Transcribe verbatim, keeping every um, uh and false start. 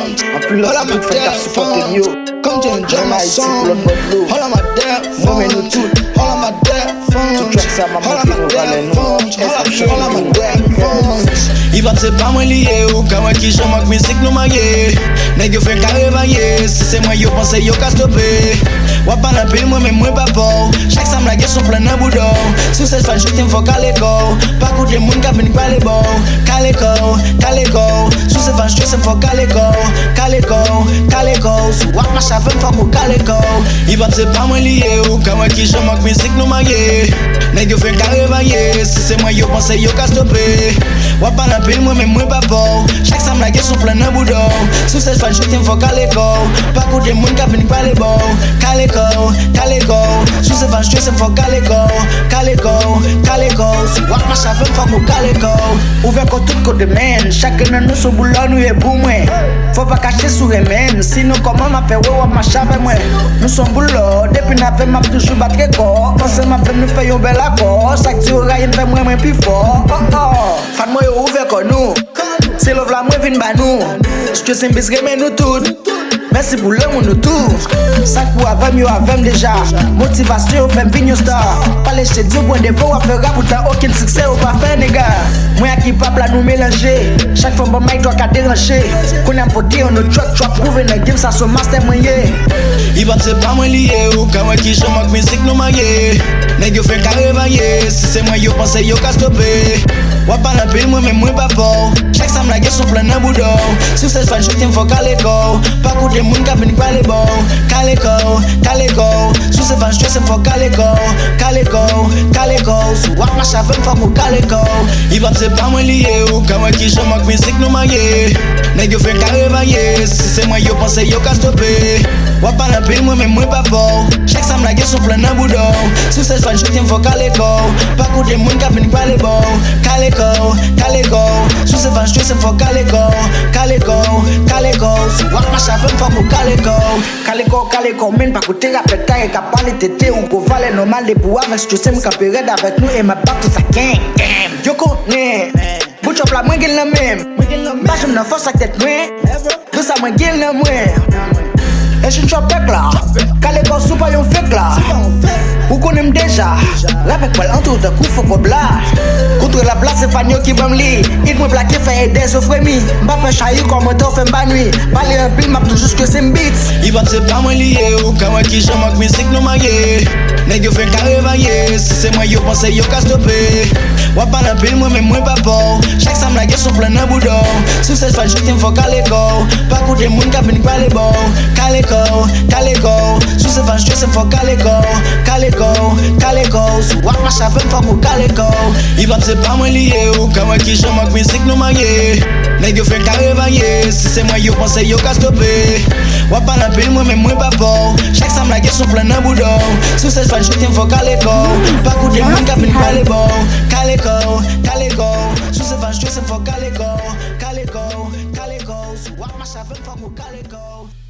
En plus, l'autre tout fait qu'à supporter mieux. Comme John John Haïti, l'autre mode All of my dead moi mais nous tout. All of my dead Tout track ça m'a manqué nous valait nous. Exception All of my nous. dead phones. I bat se pa mwen liye ou ka mwen ki jan mak mizik nou maye. Nèg yo fè kare vaye, si se mwen yo pense yo ka stoppe. Wap an apil mwen men mwen pa pou. Chak sam la gen son plan nan boudou. Sou se fan joutim fò kale kou. Pa koute moun ka vini pale bou. Kale kou, kale kou. Sou se fan joutim fò kale kou. Kale kou, kale kou. Sou wap ma chavem fò kou kale kou. I bat se pa mwen liye ou ka mwen ki jan mak mizik nou maye. Nèg yo fè kare vaye, si se mwen yo pense yo ka stoppe. Wap an apil mwen men mwen pa pou. Chak sam la gen son plan nan boudou. Sou se fan joutim fò kale kou. Pa koute moun ka vini pale bou. Kale kou, kale kou. Sou se fan joutim fò kale kou. Kale kou, kale kou. Sou wap ma chavem fò kou kale kou. Ouve kon tout kote men. Chacun nan nou sou boulon nou e pou mwen. Faut pas cacher sou remen. Sinon comment m'a fait ouais wap ma chave mwen. Nous son boulot. Depuis n'a fait m'a toujours battre corps. Pense m'a fait nous fait yon bel accord. Chaque jour rien fait moins moins plus fort. Oh oh. Fan moi yo ouve kon nou. C'est love la moi vin ba nou. Je sais bis remen nous tout. Merci pour le monde nous tout. Ça pour avant mieux avant déjà. Motivation fait vigno star. Pas les chez Dieu pour des fois à faire pour t'as aucun succès ou pas faire nègre. Moi qui pas plat nous mélanger. Chaque fois bon mic doit qu'à déranger. Qu'on a porté on notre truck truck prouver dans game ça son master moyen. I bat se pa mwen liye ou ka mwen ki jan mak mizik nou maye. Nèg yo fè kare vaye, si se mwen yo pense yo ka stoppe. Wap an apil mwen men mwen pa pou. Chak sam la gen son plan nan boudou. Sou se fan joutim fò kale kou. Pa koute moun ka vini pale bou. Kale kou, kale kou. Sou se fan joutim fò kale kou. Kale kou, kale kou. Sou wap ma chavem fò kou kale kou. I bat se pa mwen liye ou ka mwen ki jan mak mizik nou maye. Nèg yo fè kare vaye, si se mwen yo pense yo ka stoppe. Wap an apil mwen men mwen pa pou. Chak sam la gen son plan nan boudou. Sou se fan joutim fò kale kou. Pa koute moun ka vini pale bou. Kale kou, kale kou. Sou se fan joutim fò kale kou. Kale kou, kale kou. Sou wap ma chavem fò kou kale kou. Kale kou, kale kou men pa koute rapet ta e ka pale tete ou ko vale normal de pou avec je sais m'ka période avec nous et ma back tout ça gang gang. Yo connais. Bout chop la mwen gen la même. Ba j'm nan force ak tête mwen. Tout ça mwen gen la mwen. Et je chop pek là. Kale kou sou pa yon fake là. Ou konem déjà. La pek pal entour de kou fò ko bla. Contre la place c'est fanyo qui bam li. Il mwen plaqué fait aider so fremi. Mba fait chahi comme moto fait mba nuit. Parler un pile map tout juste que c'est m'beats. I bat se pa mwen liye ou ka mwen ki jan mak mizik nou maye. Nèg yo fè kare vaye, si se mwen yo pense yo ka stoppe. Wap an apil mwen men mwen pa pou. Chak sam la gen son plan nan boudou. Sou se fan joutim fò kale kou. Pa koute moun ka vini pale bou. Kale kou, kale kou. Sou se fan joutim fò kale kou. Kale kou, kale kou. Sou wap ma chavem fò kou kale kou. I bat se pa mwen liye ou ka mwen ki jan mak mizik nou maye. Nèg yo fè kare vaye, si se mwen yo pense yo ka stoppe. Wap an apil mwen men mwen pa pou. Chak sam la gen son plan nan boudou. Sou se fan joutim fò kale kou. Pa koute moun ka vini pale bou. Kale kou, kale kou. Sou se fan joutim fò kale kou. Kale kou, kale kou. Sou wap ma chavem fò kou kale kou.